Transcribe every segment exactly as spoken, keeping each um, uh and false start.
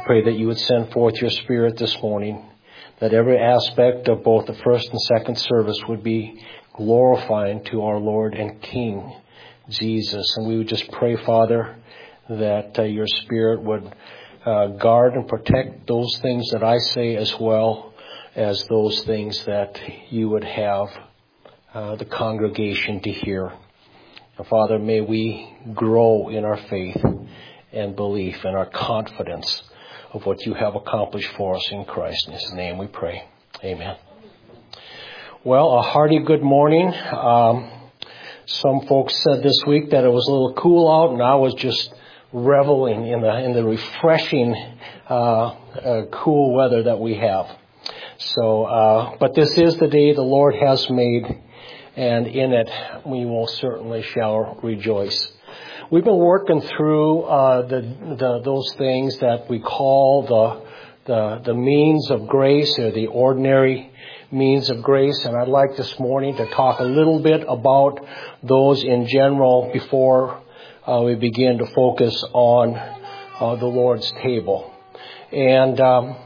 pray that you would send forth your Spirit this morning, that every aspect of both the first and second service would be glorifying to our Lord and King, Jesus. And we would just pray, Father, that uh, your Spirit would uh, guard and protect those things that I say as well as those things that you would have uh, the congregation to hear. And Father, may we grow in our faith and belief and our confidence of what you have accomplished for us in Christ. In his name we pray. Amen. Well, a hearty good morning. Um, some folks said this week that it was a little cool out, and I was just reveling in the in the refreshing uh, uh, cool weather that we have. So, uh, but this is the day the Lord has made, and in it we will certainly shall rejoice. We've been working through uh, the, the those things that we call the, the the means of grace, or the ordinary means of grace, and I'd like this morning to talk a little bit about those in general before uh, we begin to focus on uh, the Lord's table. And um,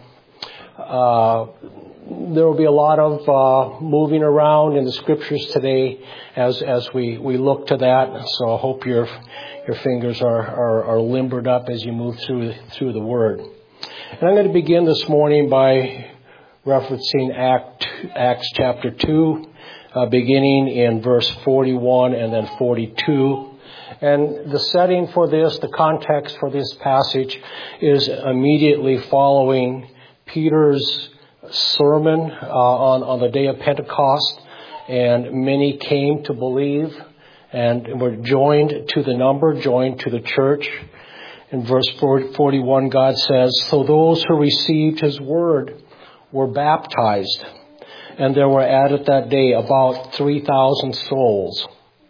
uh, there will be a lot of uh, moving around in the scriptures today as as we, we look to that. So I hope your your fingers are, are, are limbered up as you move through through the Word. And I'm going to begin this morning by referencing Act, Acts chapter two, uh, beginning in verse forty-one and then forty-two. And the setting for this, the context for this passage, is immediately following Peter's sermon uh, on, on the day of Pentecost, and many came to believe and were joined to the number, joined to the church. In verse forty-one, God says, "So those who received his word were baptized, and there were added that day about three thousand souls.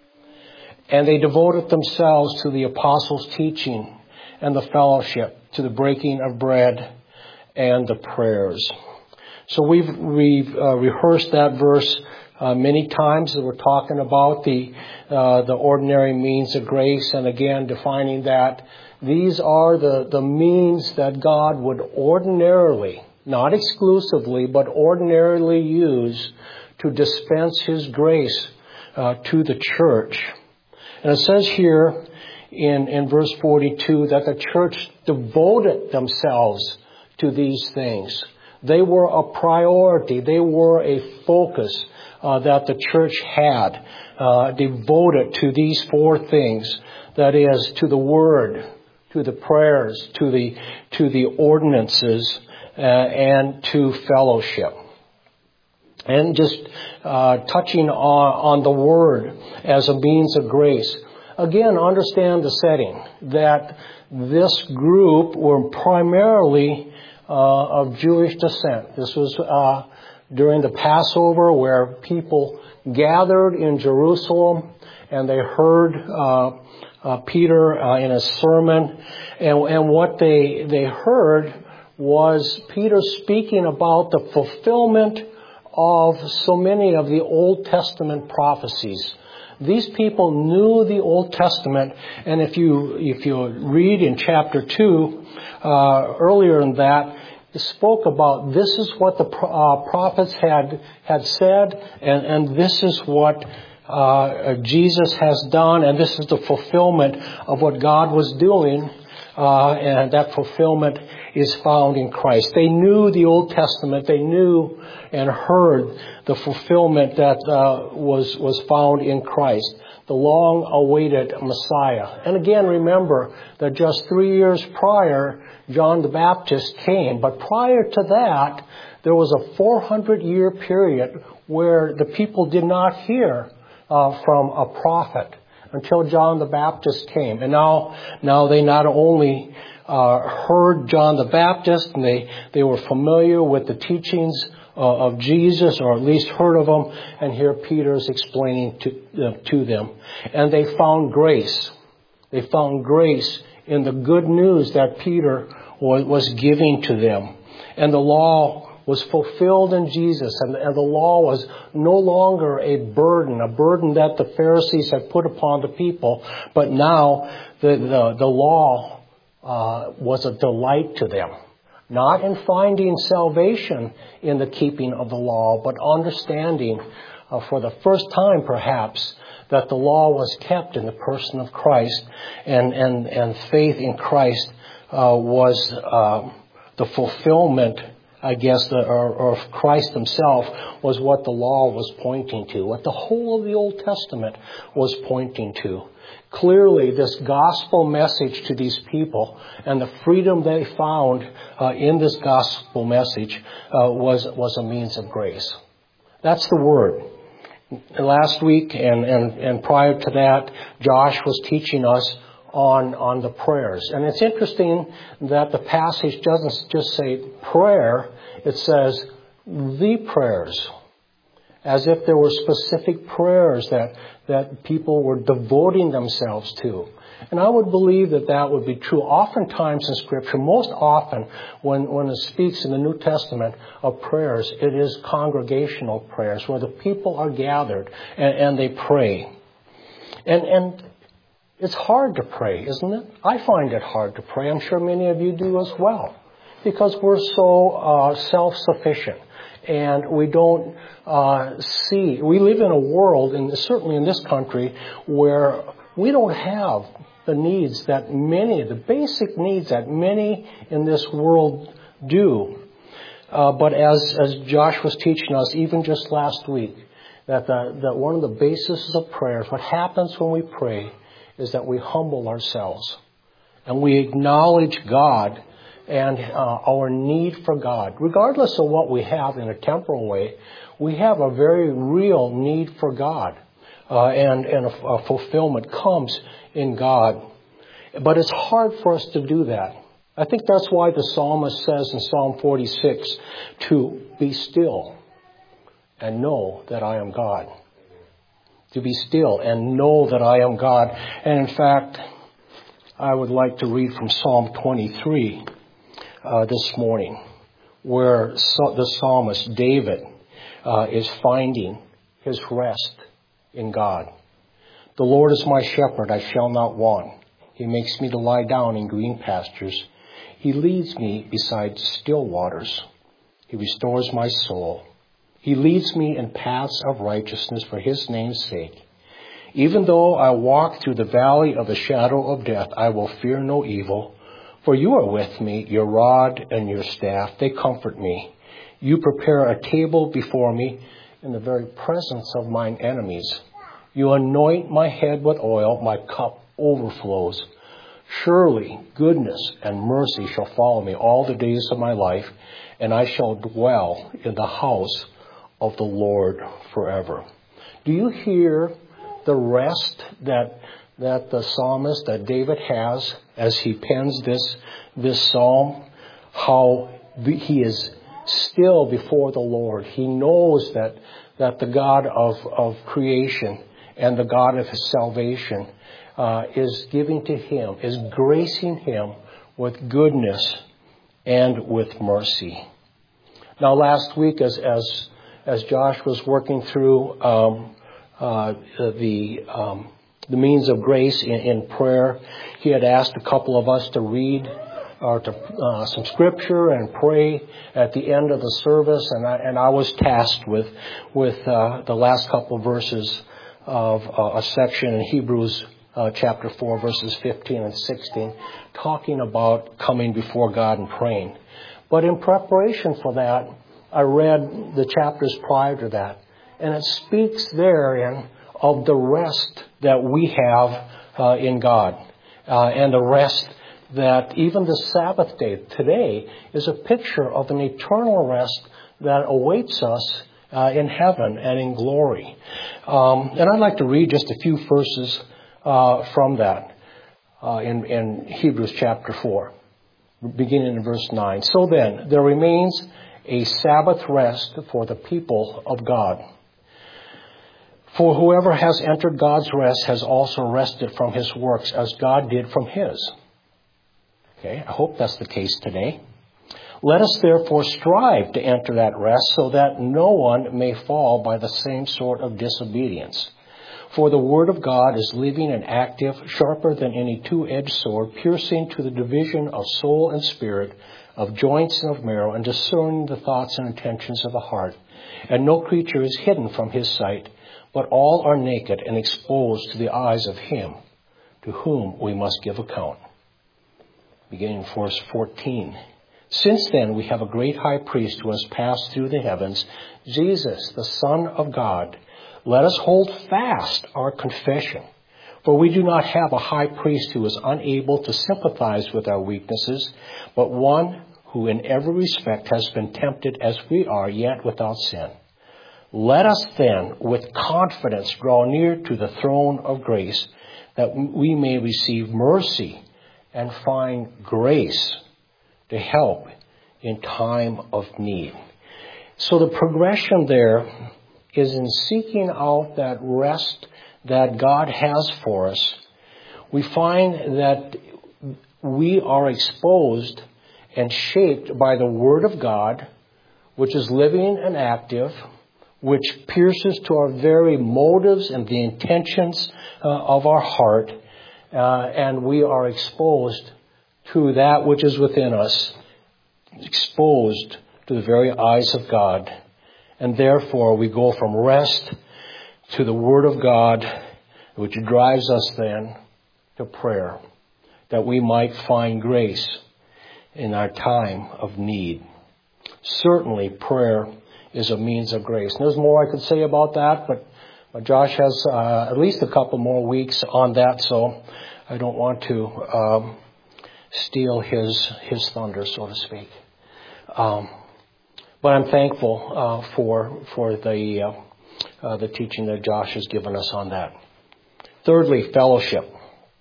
And they devoted themselves to the apostles' teaching and the fellowship, to the breaking of bread and the prayers." So we've, we've uh, rehearsed that verse uh, many times. We're talking about the uh, the ordinary means of grace, and again defining that these are the, the means that God would ordinarily, not exclusively, but ordinarily use to dispense his grace uh, to the church. And it says here in, in verse forty-two that the church devoted themselves to these things. They were a priority. They were a focus uh, that the church had, uh, devoted to these four things. That is, to the word, to the prayers, to the to the ordinances, uh, and to fellowship. And just uh, touching on, on the word as a means of grace. Again, understand the setting, that this group were primarily Uh, of Jewish descent. This was uh, during the Passover, where people gathered in Jerusalem and they heard uh, uh, Peter uh, in a sermon, and, and what they they heard was Peter speaking about the fulfillment of so many of the Old Testament prophecies. These people knew the Old Testament, and if you if you read in chapter two, uh, earlier in that, it spoke about this is what the uh, prophets had had said, and, and this is what uh, Jesus has done, and this is the fulfillment of what God was doing, uh, and that fulfillment is found in Christ. They knew the Old Testament. They knew and heard the fulfillment that uh, was was found in Christ, the long-awaited Messiah. And again, remember that just three years prior, John the Baptist came. But prior to that, there was a four hundred year period where the people did not hear uh, from a prophet until John the Baptist came. And now, now they not only uh, heard John the Baptist, and they, they were familiar with the teachings uh, of Jesus, or at least heard of them, and here Peter's explaining to, uh, to them. And they found grace. They found grace in the good news that Peter was giving to them. And the law was fulfilled in Jesus, and, and the law was no longer a burden, a burden that the Pharisees had put upon the people, but now the, the, the law uh, was a delight to them. not in finding salvation in the keeping of the law, but understanding uh, for the first time perhaps that the law was kept in the person of Christ, and, and, and faith in Christ uh, was uh, the fulfillment, I guess, the, or, or Christ himself was what the law was pointing to, what the whole of the Old Testament was pointing to. Clearly, this gospel message to these people and the freedom they found uh, in this gospel message uh, was, was a means of grace. That's the word. Last week and, and, and prior to that, Josh was teaching us on, on the prayers. And it's interesting that the passage doesn't just say prayer, it says the prayers, as if there were specific prayers that, that people were devoting themselves to. And I would believe that that would be true oftentimes in Scripture. Most often when, when it speaks in the New Testament of prayers, it is congregational prayers where the people are gathered and, and they pray. And, and it's hard to pray, isn't it? I find it hard to pray. I'm sure many of you do as well, because we're so uh, self-sufficient. And we don't uh, see, we live in a world, and certainly in this country, where we don't have the needs that many, the basic needs that many in this world do. Uh, but as, as Josh was teaching us, even just last week, that, the, that one of the bases of prayers, what happens when we pray, is that we humble ourselves. And we acknowledge God and uh, our need for God. Regardless of what we have in a temporal way, we have a very real need for God. Uh, and and a, a fulfillment comes in God. But it's hard for us to do that. I think that's why the psalmist says in Psalm forty-six to be still and know that I am God. To be still and know that I am God. And in fact, I would like to read from Psalm twenty-three uh, this morning, where so, the psalmist David uh, is finding his rest in God. The Lord is my shepherd, I shall not want. He makes me to lie down in green pastures. He leads me beside still waters. He restores my soul. He leads me in paths of righteousness for his name's sake. Even though I walk through the valley of the shadow of death, I will fear no evil. For you are with me, your rod and your staff, they comfort me. You prepare a table before me in the very presence of mine enemies. You anoint my head with oil, my cup overflows. Surely goodness and mercy shall follow me all the days of my life, and I shall dwell in the house of the Lord forever. Do you hear the rest that that the psalmist, that David has as he pens this this psalm? How he is still before the Lord. He knows that that the God of, of creation and the God of his salvation uh, is giving to him, is gracing him with goodness and with mercy. Now, last week, as as as Josh was working through um, uh, the um, the means of grace in, in prayer, he had asked a couple of us to read or to uh, some scripture and pray at the end of the service, and I, and I was tasked with with uh, the last couple of verses of uh, a section in Hebrews uh, chapter four, verses fifteen and sixteen, talking about coming before God and praying. But in preparation for that, I read the chapters prior to that, and it speaks therein of the rest that we have uh, in God, uh, and the rest that even the Sabbath day today is a picture of an eternal rest that awaits us uh, in heaven and in glory. Um, and I'd like to read just a few verses uh, from that uh, in, in Hebrews chapter four, beginning in verse nine. So then, there remains a Sabbath rest for the people of God. For whoever has entered God's rest has also rested from his works as God did from his. Okay, I hope that's the case today. Let us therefore strive to enter that rest so that no one may fall by the same sort of disobedience. For the word of God is living and active, sharper than any two-edged sword, piercing to the division of soul and spirit, of joints and of marrow, and discerning the thoughts and intentions of the heart. And no creature is hidden from his sight, but all are naked and exposed to the eyes of him to whom we must give account. Beginning verse fourteen. Since then we have a great high priest who has passed through the heavens, Jesus, the Son of God. Let us hold fast our confession. For we do not have a high priest who is unable to sympathize with our weaknesses, but one who in every respect has been tempted as we are, yet without sin. Let us then with confidence draw near to the throne of grace, that we may receive mercy and find grace to help in time of need. So the progression there is in seeking out that rest that God has for us. We find that we are exposed and shaped by the Word of God, which is living and active, which pierces to our very motives and the intentions uh, of our heart, uh, and we are exposed to that which is within us, exposed to the very eyes of God. And therefore we go from rest to the Word of God, which drives us then to prayer, that we might find grace in our time of need. Certainly prayer is a means of grace. And there's more I could say about that, but Josh has uh, at least a couple more weeks on that, so I don't want to um, steal his his thunder, so to speak. Um, but I'm thankful uh, for for the uh, uh, the teaching that Josh has given us on that. Thirdly, fellowship.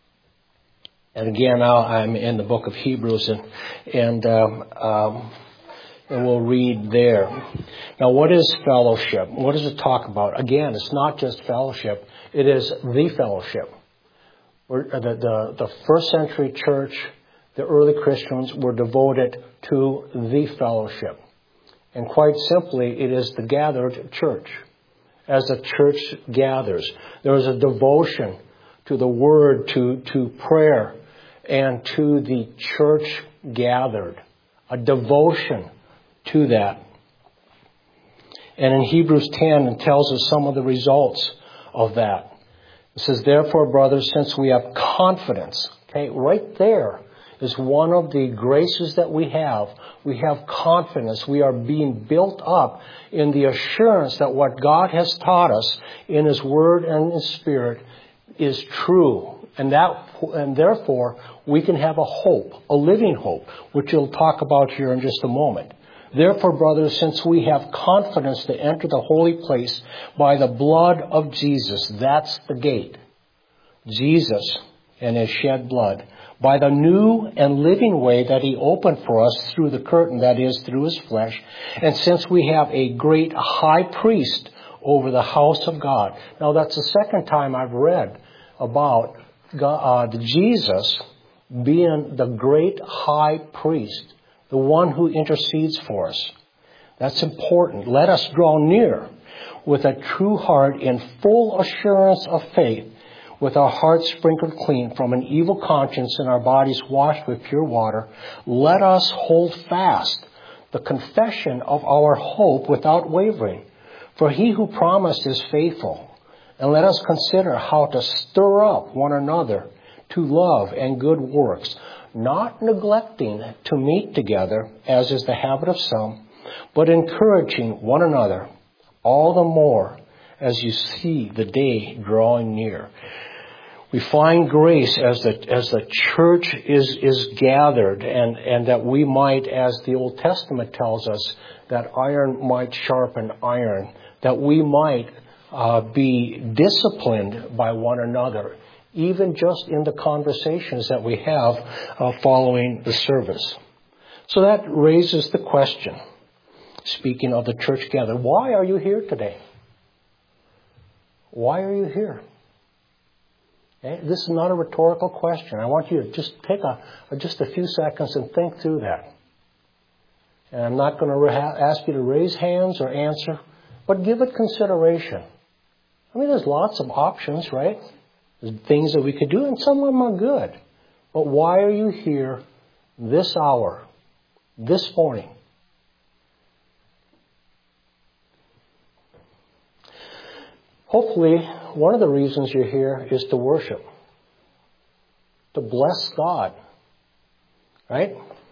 And again, now I'm in the book of Hebrews, and and um, um, and we'll read there. Now, what is fellowship? What does it talk about? Again, it's not just fellowship; it is the fellowship. We're, the, the the first century church, the early Christians were devoted to the fellowship, and quite simply, it is the gathered church. As the church gathers, there is a devotion to the Word, to to prayer, and to the church gathered. A devotion to that. And in Hebrews ten, it tells us some of the results of that. It says, therefore, brothers, since we have confidence, okay, right there is one of the graces that we have. We have confidence. We are being built up in the assurance that what God has taught us in His Word and His Spirit is true. And that, and therefore, we can have a hope, a living hope, which we'll talk about here in just a moment. Therefore, brothers, since we have confidence to enter the holy place by the blood of Jesus, that's the gate, Jesus and His shed blood, by the new and living way that He opened for us through the curtain, that is, through His flesh, and since we have a great high priest over the house of God. Now, that's the second time I've read about God, uh, Jesus being the great high priest, the one who intercedes for us. That's important. Let us draw near with a true heart in full assurance of faith, with our hearts sprinkled clean from an evil conscience and our bodies washed with pure water. Let us hold fast the confession of our hope without wavering. For He who promised is faithful. And let us consider how to stir up one another to love and good works, not neglecting to meet together, as is the habit of some, but encouraging one another, all the more as you see the day drawing near. We find grace as the as the church is is gathered, and, and that we might, as the Old Testament tells us, that iron might sharpen iron, that we might uh, be disciplined by one another, even just in the conversations that we have uh, following the service. So that raises the question, speaking of the church gathered, why are you here today? Why are you here? Okay? This is not a rhetorical question. I want you to just take a, just a few seconds and think through that. And I'm not going to re- ask you to raise hands or answer, but give it consideration. I mean, there's lots of options, right? There's things that we could do, and some of them are good. But why are you here this hour, this morning. Hopefully, one of the reasons you're here is to worship, to bless God, right?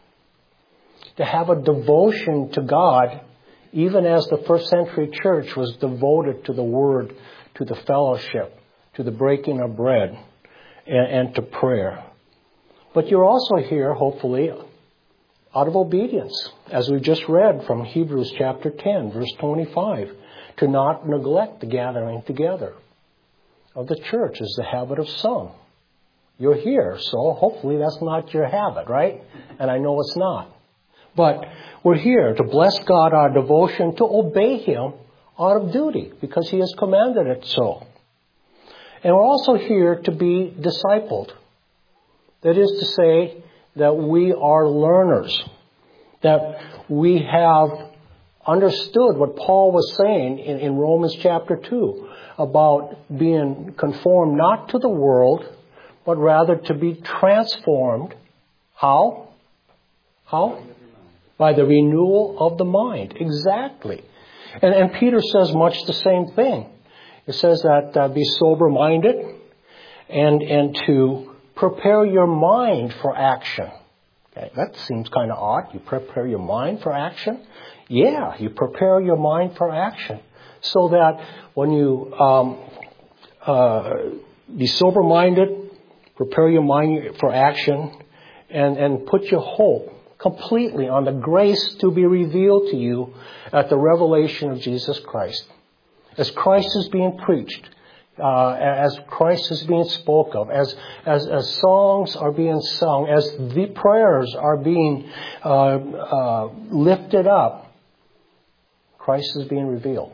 To have a devotion to God, even as the first century church was devoted to the Word, to the fellowship, to the breaking of bread, and, and to prayer. But you're also here, hopefully, out of obedience, as we just read from Hebrews chapter ten, verse twenty-five, to not neglect the gathering together of the church as the habit of some. You're here, so hopefully that's not your habit, right? And I know it's not. But we're here to bless God, our devotion, to obey Him out of duty, because He has commanded it so. And we're also here to be discipled. That is to say that we are learners, that we have understood what Paul was saying in, in Romans chapter two about being conformed not to the world, but rather to be transformed. How? How? By the renewal of the mind. Exactly. And, and Peter says much the same thing. It says that uh, be sober-minded and, and to prepare your mind for action. Okay, that seems kind of odd. You prepare your mind for action? Yeah, you prepare your mind for action. So that when you um, uh, be sober-minded, prepare your mind for action, and, and put your hope completely on the grace to be revealed to you at the revelation of Jesus Christ. As Christ is being preached, uh, as Christ is being spoke of, as, as as songs are being sung, as the prayers are being uh, uh, lifted up, Christ is being revealed.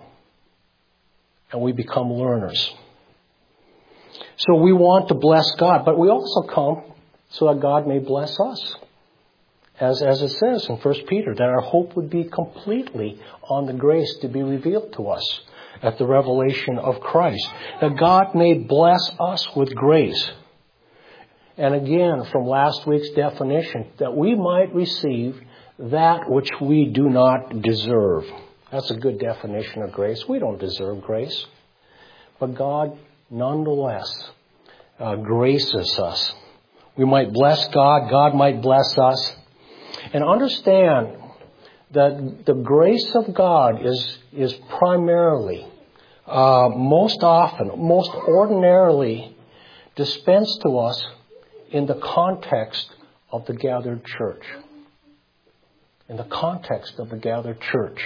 And we become learners. So we want to bless God, but we also come so that God may bless us. As, as it says in First Peter, that our hope would be completely on the grace to be revealed to us at the revelation of Christ. That God may bless us with grace. And again, from last week's definition, that we might receive that which we do not deserve. That's a good definition of grace. We don't deserve grace. But God, nonetheless, uh, graces us. We might bless God. God might bless us. And understand that the grace of God is, is primarily, uh, most often, most ordinarily dispensed to us in the context of the gathered church. In the context of the gathered church.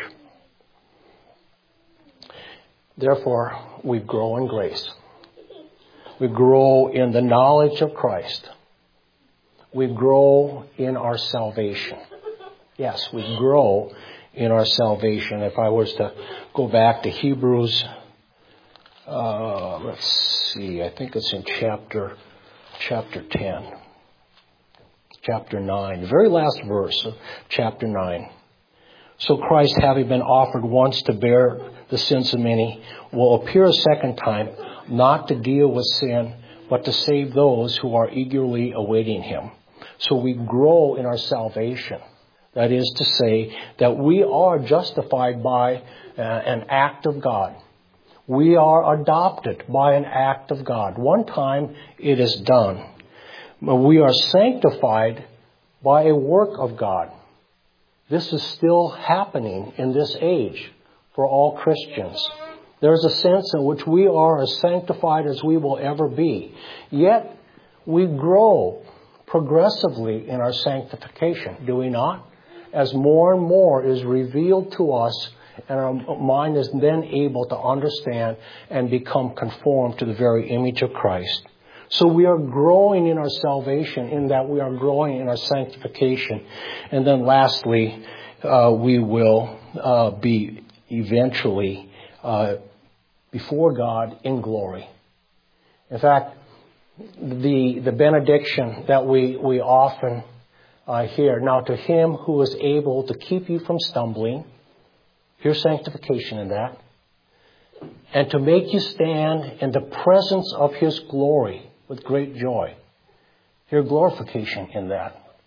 Therefore, we grow in grace. We grow in the knowledge of Christ. We grow in our salvation. Yes, we grow in our salvation. If I was to go back to Hebrews, uh, let's see, I think it's in chapter chapter ten. Chapter nine, the very last verse of chapter nine. So Christ, having been offered once to bear the sins of many, will appear a second time, not to deal with sin, but to save those who are eagerly awaiting Him. So we grow in our salvation. That is to say that we are justified by uh, an act of God. We are adopted by an act of God. One time it is done. We are sanctified by a work of God. This is still happening in this age for all Christians. There's a sense in which we are as sanctified as we will ever be. Yet we grow progressively in our sanctification, do we not? As more and more is revealed to us, and our mind is then able to understand and become conformed to the very image of Christ. So we are growing in our salvation in that we are growing in our sanctification. And then lastly, uh, we will uh, be eventually uh, before God in glory. In fact, the the benediction that we, we often uh, hear, now to Him who is able to keep you from stumbling, here's sanctification in that, and to make you stand in the presence of His glory with great joy. Here's glorification in that.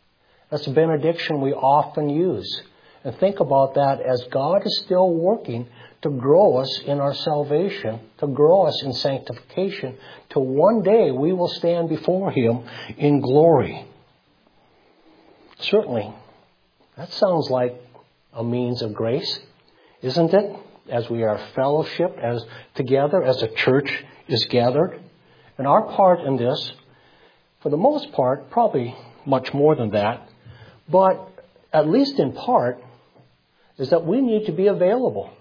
That's a benediction we often use. And think about that as God is still working to grow us in our salvation, to grow us in sanctification, till one day we will stand before Him in glory. Certainly, that sounds like a means of grace, isn't it? As we are fellowship as together, as a church is gathered. And our part in this, for the most part, probably much more than that, but at least in part, is that we need to be available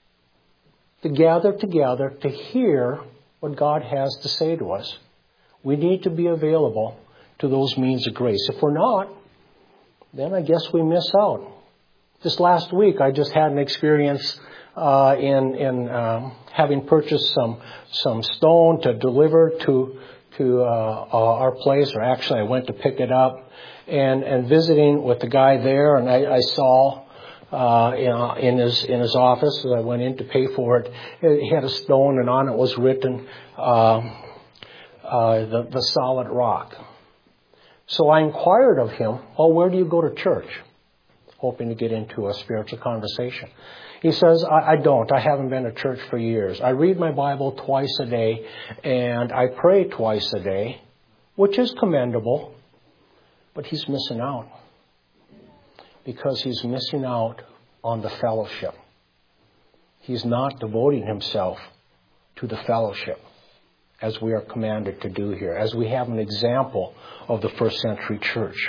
to gather together to hear what God has to say to us. We need to be available to those means of grace. If we're not, then I guess we miss out. This last week, I just had an experience uh, in in um, having purchased some some stone to deliver to to uh, uh, our place, or actually, I went to pick it up, and and visiting with the guy there, and I, I saw. Uh, you know, in his in his office, as I went in to pay for it, he had a stone, and on it was written uh, uh, the the solid rock. So I inquired of him, "Oh, where do you go to church?" Hoping to get into a spiritual conversation. He says, I, "I don't. I haven't been to church for years. I read my Bible twice a day, and I pray twice a day," which is commendable, but he's missing out. Because he's missing out on the fellowship. He's not devoting himself to the fellowship as we are commanded to do here, as we have an example of the first century church.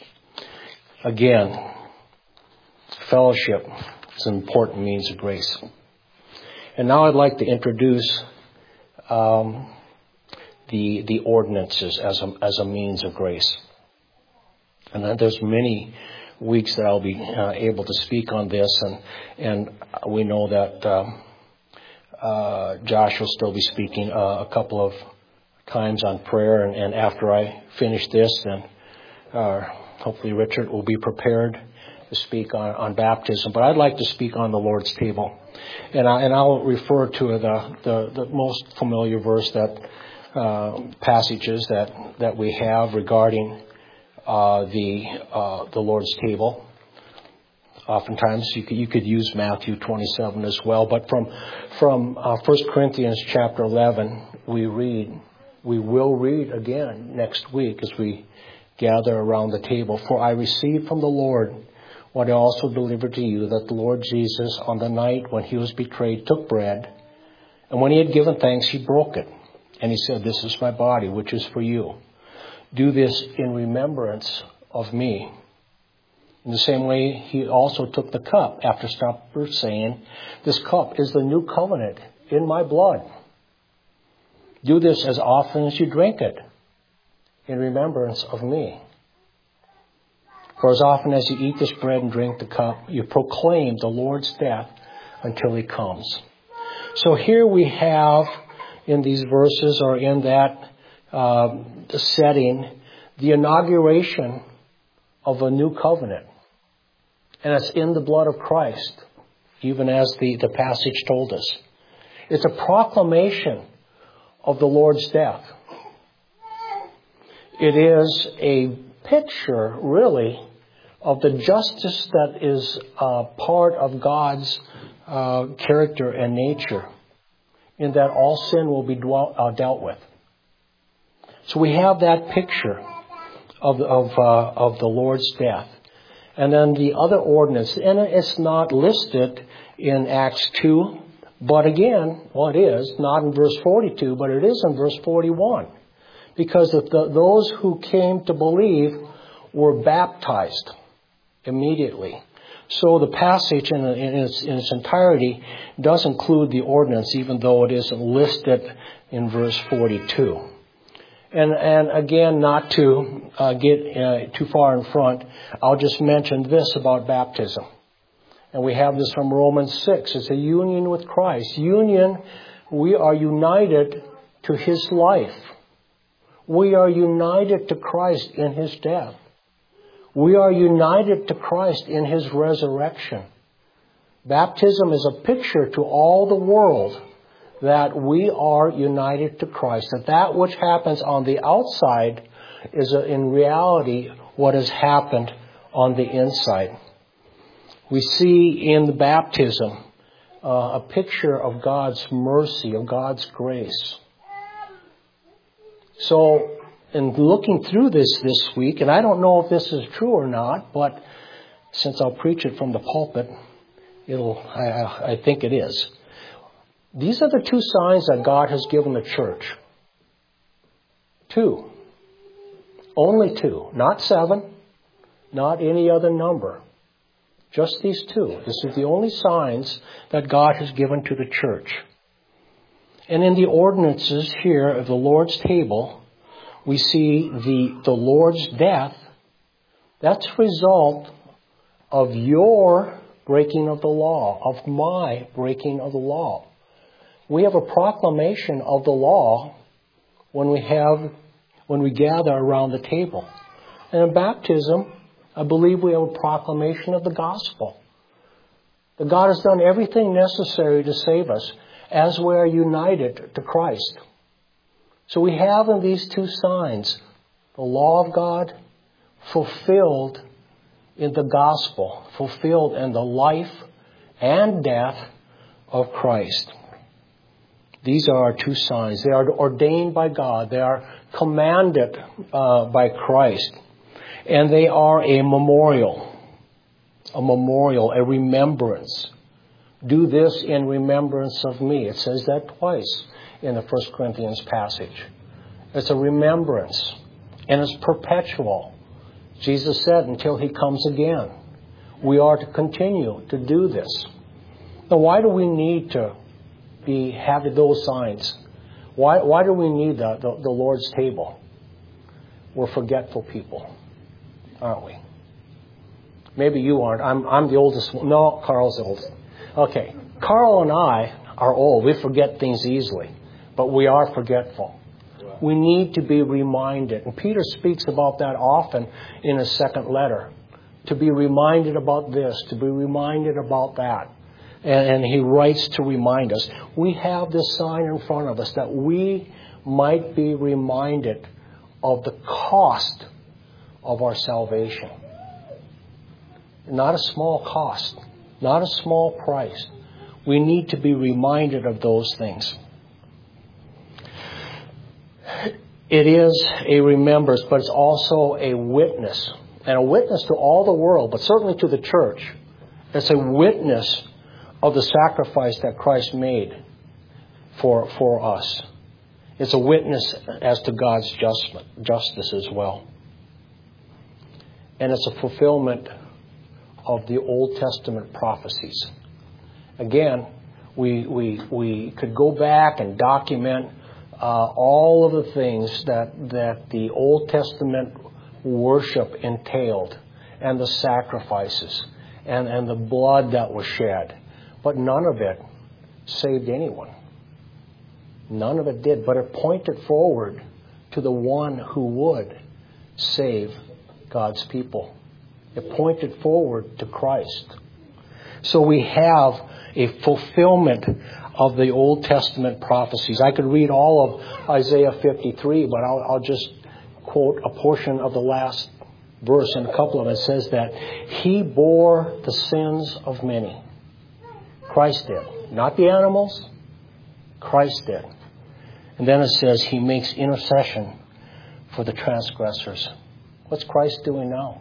Again, fellowship is an important means of grace. And now I'd like to introduce um, the the ordinances as a, as a means of grace. And then there's many weeks that I'll be uh, able to speak on this, and and we know that um, uh, Josh will still be speaking uh, a couple of times on prayer, and, and after I finish this, then uh, hopefully Richard will be prepared to speak on, on baptism. But I'd like to speak on the Lord's table, and I, and I'll refer to the the, the most familiar verse that uh, passages that that we have regarding Uh, the uh, the Lord's table. Oftentimes you could, you could use Matthew twenty-seven as well, but from from uh, First Corinthians chapter eleven we read, we will read again next week as we gather around the table. "For I received from the Lord what I also delivered to you, that the Lord Jesus, on the night when he was betrayed, took bread, and when he had given thanks, he broke it, and he said, 'This is my body, which is for you. Do this in remembrance of me.' In the same way, he also took the cup after supper, saying, 'This cup is the new covenant in my blood. Do this as often as you drink it in remembrance of me. For as often as you eat this bread and drink the cup, you proclaim the Lord's death until he comes.'" So here we have in these verses, or in that Uh, the setting, the inauguration of a new covenant. And it's in the blood of Christ, even as the, the passage told us. It's a proclamation of the Lord's death. It is a picture, really, of the justice that is uh, part of God's uh, character and nature, in that all sin will be dwelt, uh, dealt with. So we have that picture of of uh, of the Lord's death, and then the other ordinance, and it's not listed in Acts two, but again, well, it is not in verse forty-two, but it is in verse forty-one, because of the, those who came to believe were baptized immediately. So the passage in, in, its, in its entirety does include the ordinance, even though it isn't listed in verse forty-two. And, and again, not to uh, get uh, too far in front, I'll just mention this about baptism. And we have this from Romans six. It's a union with Christ. Union, we are united to his life. We are united to Christ in his death. We are united to Christ in his resurrection. Baptism is a picture to all the world that we are united to Christ, that that which happens on the outside is a, in reality what has happened on the inside. We see in the baptism uh, a picture of God's mercy, of God's grace. So, in looking through this this week, and I don't know if this is true or not, but since I'll preach it from the pulpit, it'll I, I think it is. These are the two signs that God has given the church. Two. Only two. Not seven. Not any other number. Just these two. This is the only signs that God has given to the church. And in the ordinances here of the Lord's table, we see the, the Lord's death. That's a result of your breaking of the law, of my breaking of the law. We have a proclamation of the law when we have, when we gather around the table. And in baptism, I believe we have a proclamation of the gospel. That God has done everything necessary to save us as we are united to Christ. So we have in these two signs the law of God fulfilled in the gospel, fulfilled in the life and death of Christ. These are our two signs. They are ordained by God. They are commanded uh, by Christ. And they are a memorial. A memorial, a remembrance. Do this in remembrance of me. It says that twice in the First Corinthians passage. It's a remembrance. And it's perpetual. Jesus said, until He comes again. We are to continue to do this. Now, why do we need to be having those signs? Why, why do we need the, the, the Lord's table? We're forgetful people, aren't we? Maybe you aren't. I'm, I'm the oldest one. No, Carl's the oldest. Okay. Carl and I are old. We forget things easily. But we are forgetful. We need to be reminded. And Peter speaks about that often in his second letter. To be reminded about this. To be reminded about that. And, and he writes to remind us. We have this sign in front of us that we might be reminded of the cost of our salvation. Not a small cost. Not a small price. We need to be reminded of those things. It is a remembrance, but it's also a witness. And a witness to all the world, but certainly to the church. It's a witness of the sacrifice that Christ made for, for us. It's a witness as to God's just, justice as well. And it's a fulfillment of the Old Testament prophecies. Again, we we we could go back and document uh, all of the things that that the Old Testament worship entailed, and the sacrifices, and, and the blood that was shed. But none of it saved anyone. None of it did. But it pointed forward to the one who would save God's people. It pointed forward to Christ. So we have a fulfillment of the Old Testament prophecies. I could read all of Isaiah fifty-three, but I'll, I'll just quote a portion of the last verse in a couple of them. It says that He bore the sins of many. Christ did. Not the animals. Christ did. And then it says He makes intercession for the transgressors. What's Christ doing now?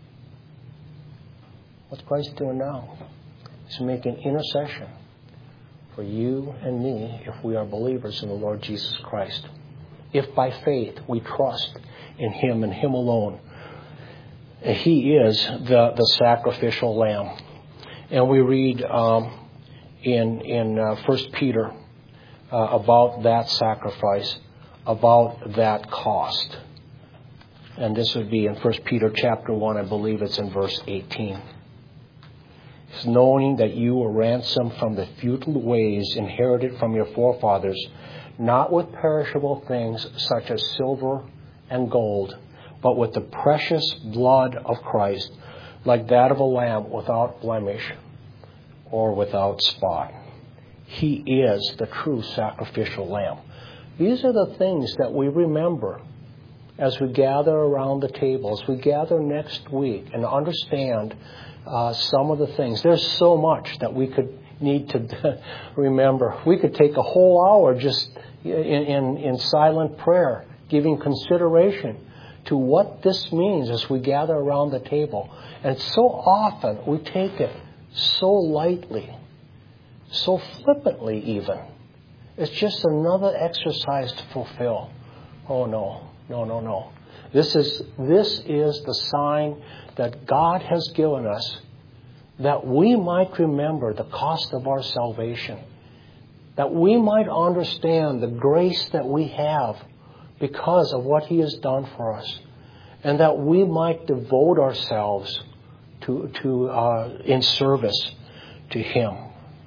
What's Christ doing now? He's making intercession for you and me if we are believers in the Lord Jesus Christ. If by faith we trust in Him and Him alone. He is the, the sacrificial lamb. And we read um, in, in uh, First Peter uh, about that sacrifice, about that cost. And this would be in First Peter chapter one, I believe it's in verse eighteen. It's knowing that you were ransomed from the futile ways inherited from your forefathers, not with perishable things such as silver and gold, but with the precious blood of Christ, like that of a lamb without blemish or without spot. He is the true sacrificial lamb. These are the things that we remember as we gather around the table, as we gather next week and understand uh, some of the things. There's so much that we could need to remember. We could take a whole hour just in, in, in silent prayer, giving consideration to what this means as we gather around the table. And so often we take it so lightly, so flippantly even. It's just another exercise to fulfill. Oh no, no, no, no. This is, this is the sign that God has given us, that we might remember the cost of our salvation, that we might understand the grace that we have because of what He has done for us, and that we might devote ourselves to, to uh, in service to Him.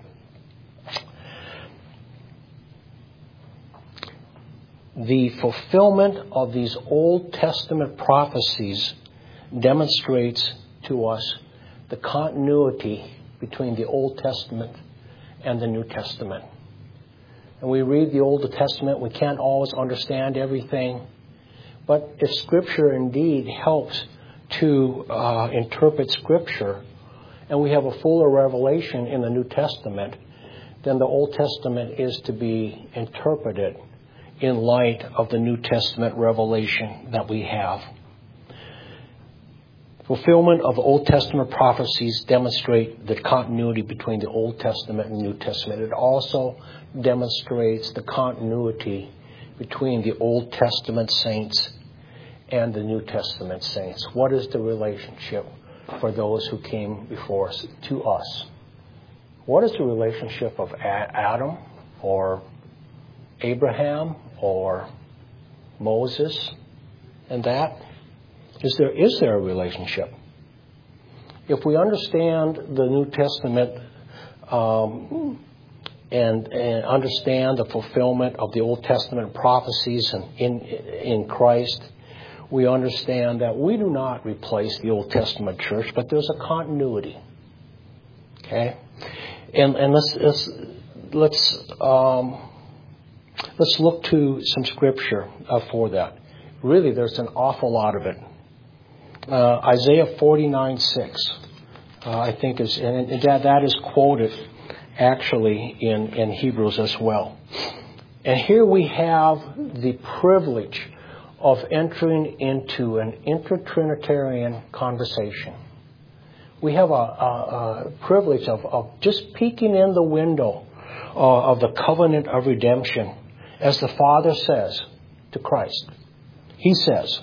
The fulfillment of these Old Testament prophecies demonstrates to us the continuity between the Old Testament and the New Testament. And we read the Old Testament, we can't always understand everything. But if Scripture indeed helps to uh, interpret Scripture, and we have a fuller revelation in the New Testament, then the Old Testament is to be interpreted in light of the New Testament revelation that we have. Fulfillment of the Old Testament prophecies demonstrate the continuity between the Old Testament and New Testament. It also demonstrates the continuity between the Old Testament saints and the New Testament saints. What is the relationship for those who came before us to us? What is the relationship of Adam or Abraham or Moses and that? Is there, is there a relationship? If we understand the New Testament um, and, and understand the fulfillment of the Old Testament prophecies in, in, in Christ, we understand that we do not replace the Old Testament church, but there's a continuity. Okay? And, and let's, let's, let's, um, let's look to some scripture uh, for that. Really, there's an awful lot of it. Uh, Isaiah forty-nine six, uh, I think is, and that, that is quoted actually in, in Hebrews as well. And here we have the privilege of entering into an intertrinitarian conversation. We have a, a, a privilege of, of just peeking in the window uh, of the covenant of redemption, as the Father says to Christ. He says,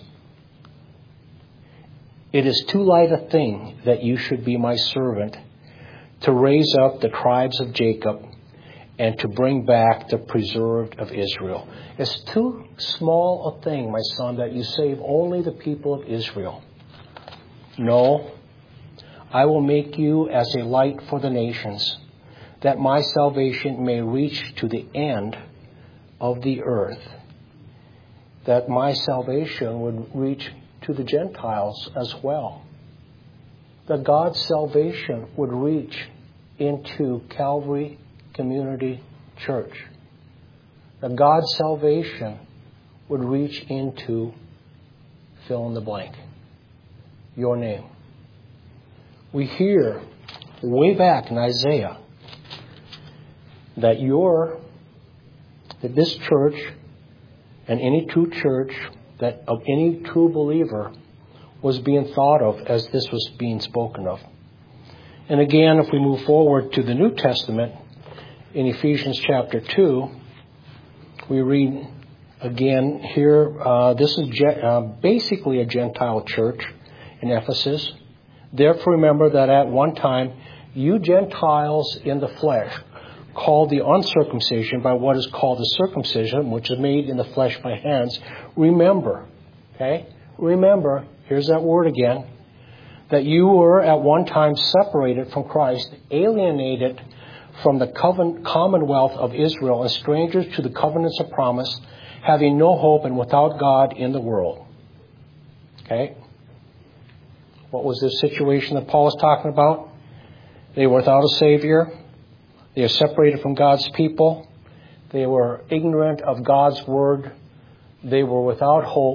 "It is too light a thing that you should be my servant, to raise up the tribes of Jacob and to bring back the preserved of Israel." It's too small a thing, my son, that you save only the people of Israel. No, I will make you as a light for the nations, that my salvation may reach to the end of the earth, that my salvation would reach to the Gentiles as well, that God's salvation would reach into Calvary Community Church, that God's salvation would reach into fill in the blank, your name. We hear way back in Isaiah that your that this church and any true church, that of any true believer, was being thought of as this was being spoken of. And again, if we move forward to the New Testament, in Ephesians chapter two, we read again here, uh, this is ge- uh, basically a Gentile church in Ephesus. "Therefore remember that at one time you Gentiles in the flesh, called the uncircumcision by what is called the circumcision, which is made in the flesh by hands, remember," okay? Remember, here's that word again, "that you were at one time separated from Christ, alienated from the covenant, commonwealth of Israel, and strangers to the covenants of promise, having no hope and without God in the world." Okay? What was the situation that Paul was talking about? They were without a Savior. They are separated from God's people. They were ignorant of God's word. They were without hope.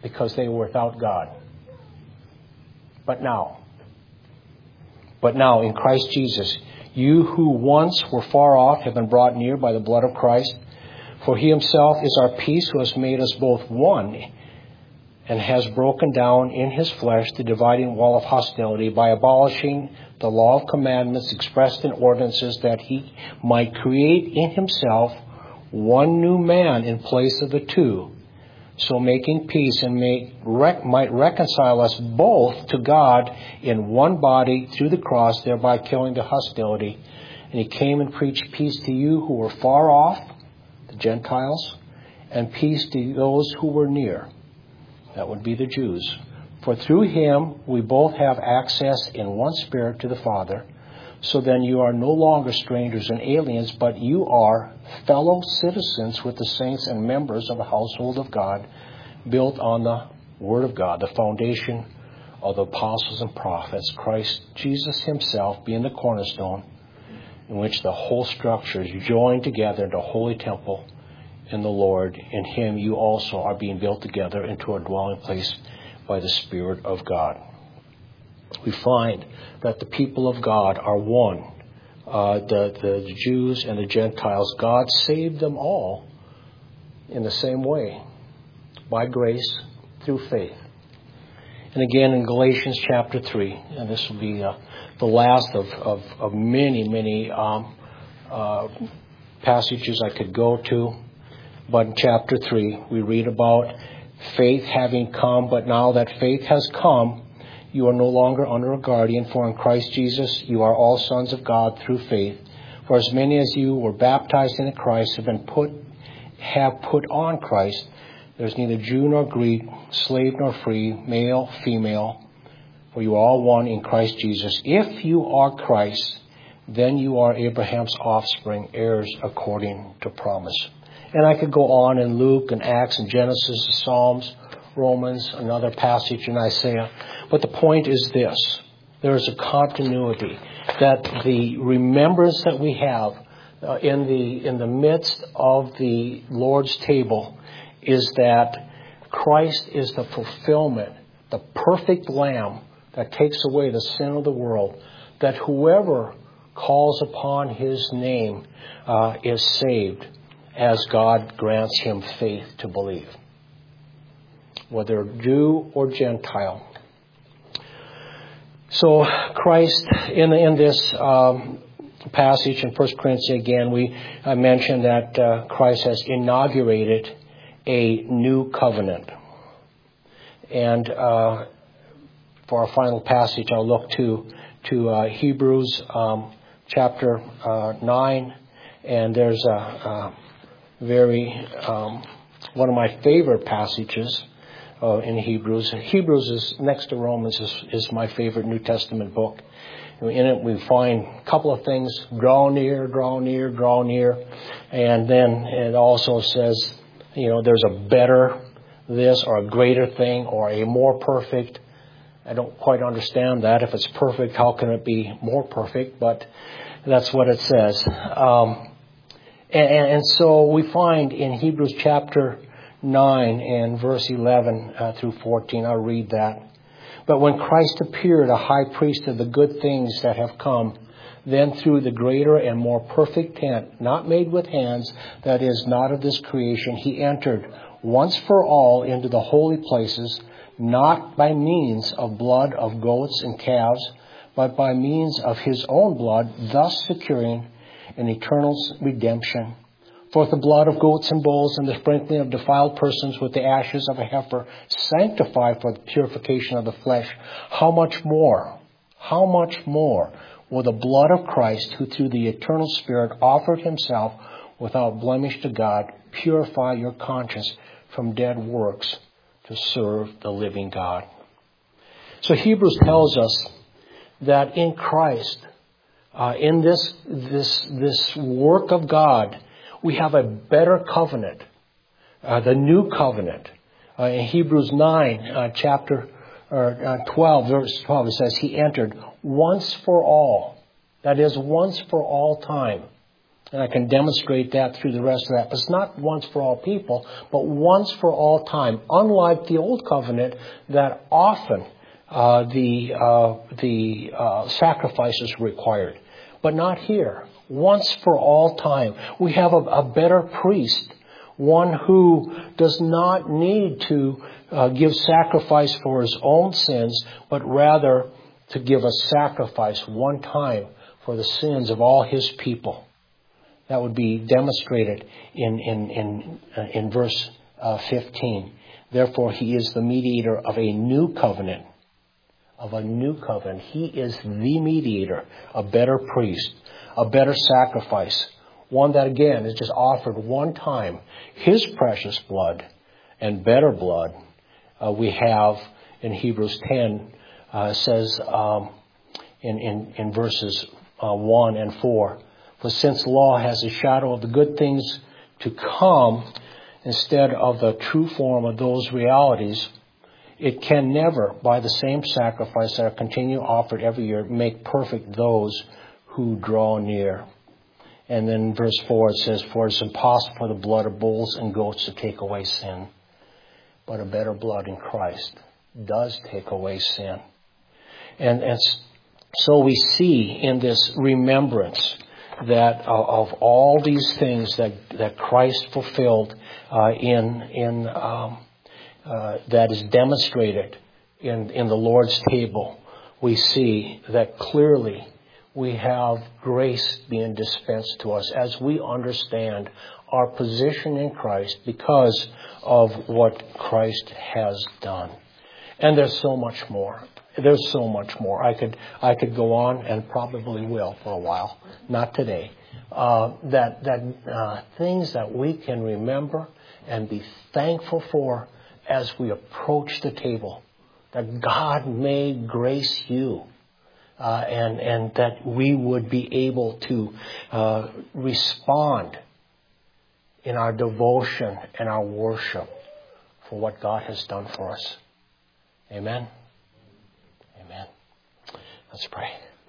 because they were without God. But now, but now in Christ Jesus, you who once were far off have been brought near by the blood of Christ. For he himself is our peace, who has made us both one and has broken down in his flesh the dividing wall of hostility by abolishing the law of commandments expressed in ordinances, that he might create in himself one new man in place of the two, so making peace, and may, rec, might reconcile us both to God in one body through the cross, thereby killing the hostility. And he came and preached peace to you who were far off, the Gentiles, and peace to those who were near. That would be the Jews. For through him we both have access in one Spirit to the Father. So then you are no longer strangers and aliens, but you are fellow citizens with the saints and members of the household of God, built on the Word of God, the foundation of the apostles and prophets, Christ Jesus himself being the cornerstone, in which the whole structure is joined together into a holy temple in the Lord. In him you also are being built together into a dwelling place by the Spirit of God. We find that the people of God are one. Uh, the, the Jews and the Gentiles, God saved them all in the same way, by grace, through faith. And again in Galatians chapter three, and this will be uh, the last of, of, of many, many um, uh, passages I could go to. But in chapter three, we read about faith having come, but now that faith has come, you are no longer under a guardian, for in Christ Jesus you are all sons of God through faith. For as many as you were baptized into Christ have been put, have put on Christ. There is neither Jew nor Greek, slave nor free, male, female, for you are all one in Christ Jesus. If you are Christ, then you are Abraham's offspring, heirs according to promise. And I could go on in Luke and Acts and Genesis, Psalms, Romans, another passage in Isaiah. But the point is this. There is a continuity that the remembrance that we have uh, in the in the midst of the Lord's table is that Christ is the fulfillment, the perfect Lamb that takes away the sin of the world, that whoever calls upon his name uh, is saved, as God grants him faith to believe, whether Jew or Gentile. So Christ, in in this um, passage in First Corinthians, again, we I mentioned that uh, Christ has inaugurated a new covenant. And uh, for our final passage, I'll look to to uh, Hebrews um, chapter uh, nine, and there's a, a very um, one of my favorite passages uh, in Hebrews. Hebrews is next to Romans is, is my favorite New Testament book. In it, we find a couple of things: draw near, draw near, draw near, and then it also says, you know, there's a better this or a greater thing or a more perfect. I don't quite understand that. If it's perfect, how can it be more perfect? But that's what it says. Um, and, and so we find in Hebrews chapter nine and verse eleven uh, through fourteen, I'll read that. But when Christ appeared, a high priest of the good things that have come, then through the greater and more perfect tent, not made with hands, that is not of this creation, he entered once for all into the holy places, not by means of blood of goats and calves, but by means of his own blood, thus securing an eternal redemption. For the blood of goats and bulls and the sprinkling of defiled persons with the ashes of a heifer sanctify for the purification of the flesh, how much more, how much more will the blood of Christ, who through the eternal Spirit offered himself without blemish to God, purify your conscience from dead works to serve the living God. So Hebrews tells us that in Christ, uh, in this this this work of God, we have a better covenant, uh, the new covenant. Uh, in Hebrews nine, uh, chapter or uh, twelve, verse twelve, it says, "He entered once for all." That is, once for all time. And I can demonstrate that through the rest of that. But it's not once for all people, but once for all time. Unlike the Old Covenant, that often uh, the uh, the uh, sacrifices required. But not here. Once for all time. We have a, a better priest. One who does not need to uh, give sacrifice for his own sins, but rather to give a sacrifice one time for the sins of all his people. That would be demonstrated in in in, uh, in verse uh, fifteen. Therefore, he is the mediator of a new covenant. Of a new covenant. He is the mediator, a better priest, a better sacrifice. One that, again, is just offered one time. His precious blood and better blood uh, we have in Hebrews ten uh, says um, in, in, in verses uh, one and four, for since law has a shadow of the good things to come instead of the true form of those realities, it can never, by the same sacrifice that are continually offered every year, make perfect those who draw near. And then in verse four it says, for it's impossible for the blood of bulls and goats to take away sin. But a better blood in Christ does take away sin. And, and so we see in this remembrance that uh, of all these things that, that Christ fulfilled uh, in, in um, uh, that is demonstrated in, in the Lord's table, we see that clearly we have grace being dispensed to us as we understand our position in Christ because of what Christ has done. And there's so much more. There's so much more. I could I could go on and probably will for a while. Not today. Uh, that that uh, things that we can remember and be thankful for as we approach the table. That God may grace you. Uh, and, and that we would be able to uh, respond in our devotion and our worship for what God has done for us. Amen? Amen. Let's pray.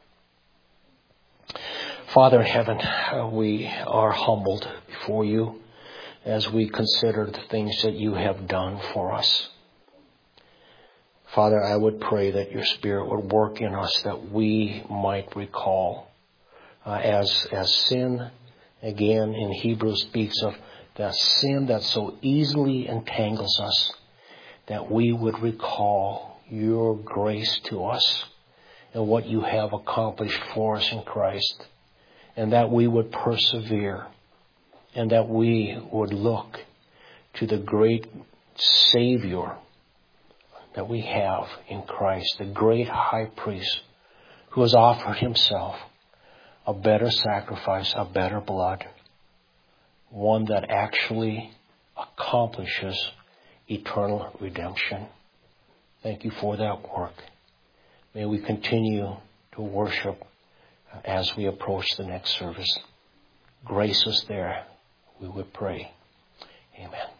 Father in heaven, uh, we are humbled before you as we consider the things that you have done for us. Father, I would pray that your Spirit would work in us that we might recall uh, as as sin, again in Hebrews speaks of that sin that so easily entangles us, that we would recall your grace to us and what you have accomplished for us in Christ, and that we would persevere and that we would look to the great Savior that we have in Christ, the great high priest who has offered himself a better sacrifice, a better blood, one that actually accomplishes eternal redemption. Thank you for that work. May we continue to worship as we approach the next service. Grace us there, we would pray. Amen.